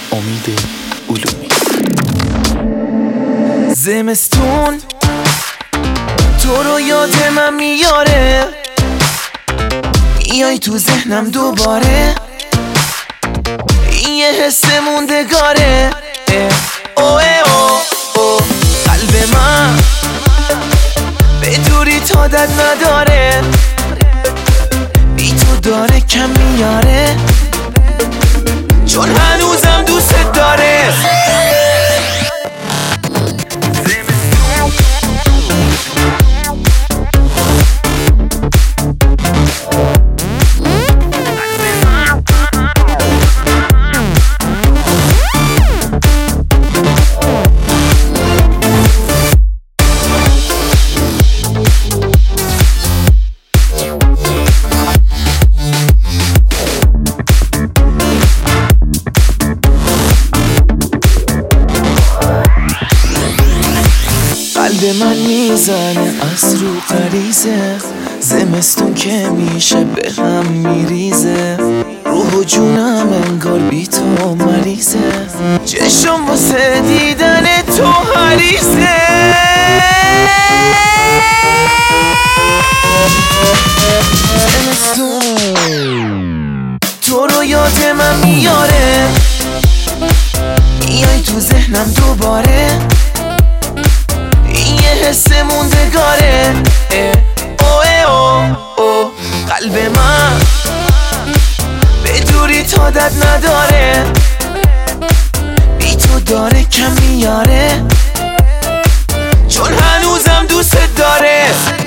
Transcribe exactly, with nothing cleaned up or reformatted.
امید علومی. زمستون تو رو یاد من میاره، میای تو ذهنم دوباره، این یه حس موندگاره. اوه اوه اوه قلب من به دوری تادت نداره، بی تو داره کم میاره، چون هنوزم دوست داره. قلب من میزنه از رو غریزه، زمستون که میشه به هم میریزه، روح و جونم انگار بی تو مریضه، چشم واسه دیدن تو حریصه. زمستون تو رو یاد من میاره، میای تو ذهنم دوباره، حس موندگاره. اوه اوه اوه قلب من به دوری تادت نداره، بی تو داره کم میاره، چون هنوزم دوست داره.